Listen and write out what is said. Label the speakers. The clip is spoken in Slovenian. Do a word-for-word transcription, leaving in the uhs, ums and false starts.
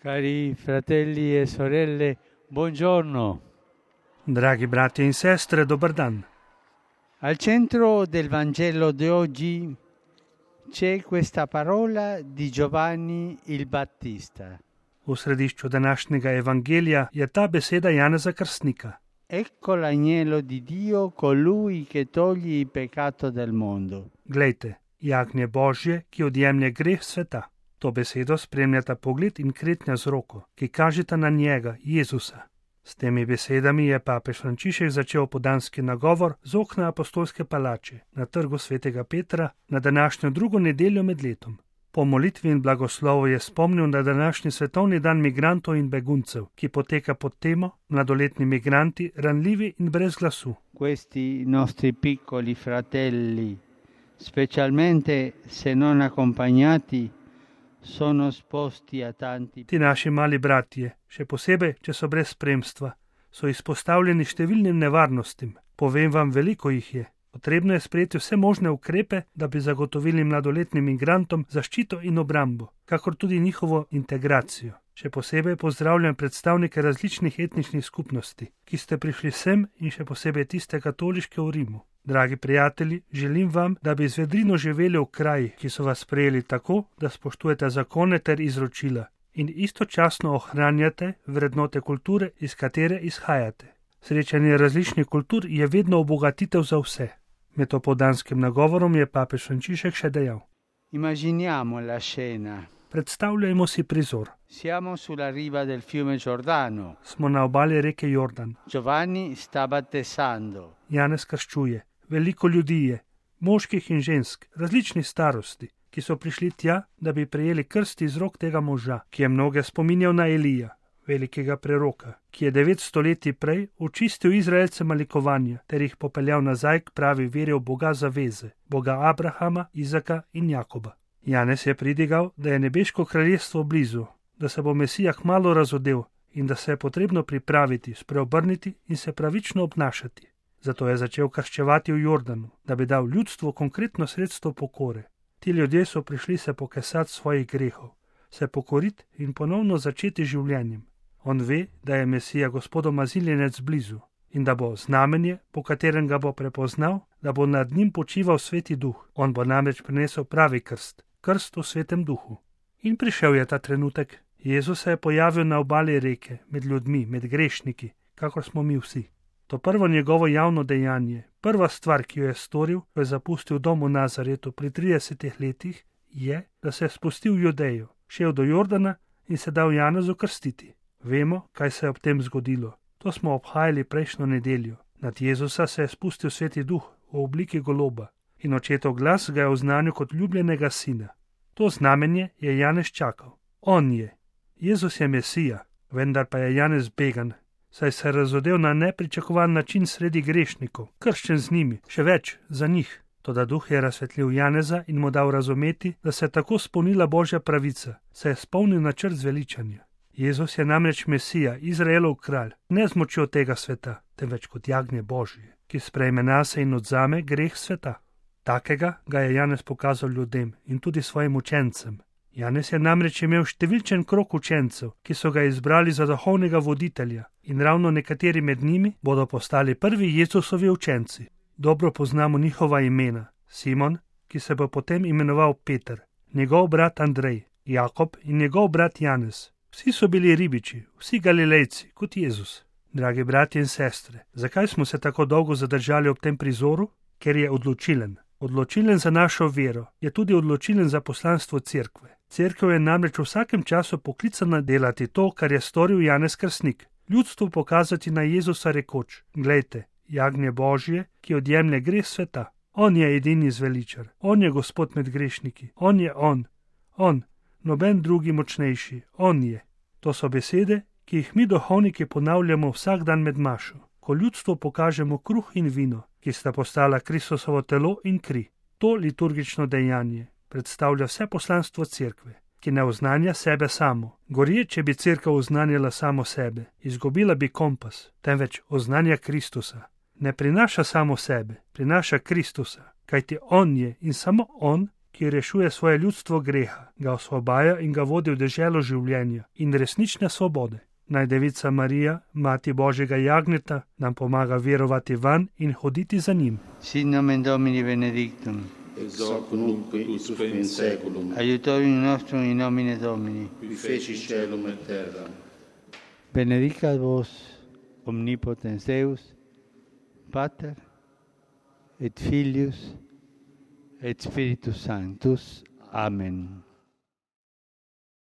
Speaker 1: Cari fratelli e sorelle, buongiorno.
Speaker 2: Dragi brati in sestre, dobar dan.
Speaker 1: Al centro del Vangelo di oggi c'è questa parola di Giovanni il Battista.
Speaker 2: V središču današnjega evangelija je ta beseda Janeza Krstnika.
Speaker 1: Ecco l'agnello di Dio, colui che toglie il peccato del mondo.
Speaker 2: Glejte, jagnje Božje, ki odjemlje greh sveta. To besedo spremljata pogled in kretnja z roko, ki kažeta na njega, Jezusa. S temi besedami je papež Frančišek začel podanski nagovor z okna apostolske palače na trgu svetega Petra na današnjo drugo nedeljo med letom. Po molitvi in blagoslovu je spomnil na današnji svetovni dan migrantov in beguncev, ki poteka pod temo Mladoletni migranti, ranljivi in brez glasu.
Speaker 1: Questi nostri piccoli fratelli, specialmente se non accompagnati, sono esposti a tanti.
Speaker 2: Ti naši mali bratje, še posebej, če so brez spremstva, so izpostavljeni številnim nevarnostim. Povem vam, veliko jih je. Potrebno je sprejeti vse možne ukrepe, da bi zagotovili mladoletnim migrantom zaščito in obrambo, kakor tudi njihovo integracijo. Še posebej pozdravljam predstavnike različnih etničnih skupnosti, ki ste prišli sem in še posebej tiste katoliške v Rimu. Dragi prijatelji, želim vam, da bi z vedrino živeli v krajih, ki so vas sprejeli tako, da spoštujete zakone ter izročila in istočasno ohranjate vrednote kulture, iz katere izhajate. Srečanje različnih kultur je vedno obogatitev za vse. Med opoldanskim nagovorom je papež Frančišek še dejal:
Speaker 1: Immaginiamo la scena.
Speaker 2: Predstavljajmo si prizor.
Speaker 1: Siamo sulla riva del fiume Giordano.
Speaker 2: Smo na obali reke Jordan.
Speaker 1: Giovanni sta battezzando.
Speaker 2: Janez krščuje. Veliko ljudi je, moških in žensk, različnih starosti, ki so prišli tja, da bi prejeli krst iz rok tega moža, ki je mnoge spominjal na Elija, velikega preroka, ki je devet stoletij prej očistil Izraelce malikovanja ter jih popeljal nazaj k pravi veri v Boga zaveze, Boga Abrahama, Izaka in Jakoba. Janez je pridigal, da je nebeško kraljestvo blizu, da se bo Mesija kmalu razodel in da se je potrebno pripraviti, spreobrniti in se pravično obnašati. Zato je začel krščevati v Jordanu, da bi dal ljudstvu konkretno sredstvo pokore. Ti ljudje so prišli se pokesati svojih grehov, se pokoriti in ponovno začeti življenjem. On ve, da je Mesija gospodoma ziljenec blizu in da bo znamenje, po katerem ga bo prepoznal, da bo nad njim počival sveti duh. On bo namreč prinesel pravi krst, krst v svetem duhu. In prišel je ta trenutek. Jezus se je pojavil na obali reke, med ljudmi, med grešniki, kakor smo mi vsi. To prvo njegovo javno dejanje, prva stvar, ki jo je storil, ko je zapustil dom v Nazaretu pri tridesetih letih, je, da se je spustil v Judejo, šel do Jordana in se dal Janezu krstiti. Vemo, kaj se je ob tem zgodilo. To smo obhajali prejšnjo nedeljo. Nad Jezusa se je spustil sveti duh v obliki goloba in očetov glas ga je oznanil kot ljubljenega sina. To znamenje je Janez čakal. On je. Jezus je Mesija, vendar pa je Janez began, saj se je razodel na nepričakovan način sredi grešnikov, krščen z njimi, še več, za njih. Toda duh je razsvetlil Janeza in mu dal razumeti, da se je tako spolnila Božja pravica, saj je spolnil načrt zveličanja. Jezus je namreč Mesija, Izraelov kralj, ne z močjo tega sveta, temveč kot jagnje Božje, ki sprejme nase in odzame greh sveta. Takega ga je Janez pokazal ljudem in tudi svojim učencem. Janez je namreč imel številčen krog učencev, ki so ga izbrali za duhovnega voditelja in ravno nekateri med njimi bodo postali prvi Jezusovi učenci. Dobro poznamo njihova imena. Simon, ki se bo potem imenoval Peter, njegov brat Andrej, Jakob in njegov brat Janez. Vsi so bili ribiči, vsi Galilejci, kot Jezus. Dragi bratje in sestre, zakaj smo se tako dolgo zadržali ob tem prizoru? Ker je odločilen. Odločilen za našo vero, je tudi odločilen za poslanstvo cerkve. Cerkev je namreč v vsakem času poklicana delati to, kar je storil Janez Krstnik. Ljudstvu pokazati na Jezusa rekoč: Glejte, jagnje Božje, ki odjemlje greh sveta. On je edini zveličar, on je Gospod med grešniki, on je on, on, noben drugi močnejši, on je. To so besede, ki jih mi duhovniki ponavljamo vsak dan med mašo, ko ljudstvu pokažemo kruh in vino, ki sta postala Kristusovo telo in kri. To liturgično dejanje predstavlja vse poslanstvo cerkve, ki ne oznanja sebe samo. Gorje, če bi cerkev oznanjala samo sebe, izgubila bi kompas, temveč oznanja Kristusa. Ne prinaša samo sebe, prinaša Kristusa, kajti on je in samo on, ki rešuje svoje ljudstvo greha, ga osvobaja in ga vodi v deželo življenja in resnične svobode. Naj Devica Marija, Mati Božjega jagnjeta, nam pomaga verovati van in hoditi za njim.
Speaker 1: Sit nomen Domini benedictum.
Speaker 3: Ex hoc nunc et usque in saeculum.
Speaker 1: Aiutorium nostrum in nomine Domini.
Speaker 3: Qui feci caelum et terra.
Speaker 1: Benedicat vos omnipotens Deus, Pater et Filius et Spiritus Sanctus. Amen.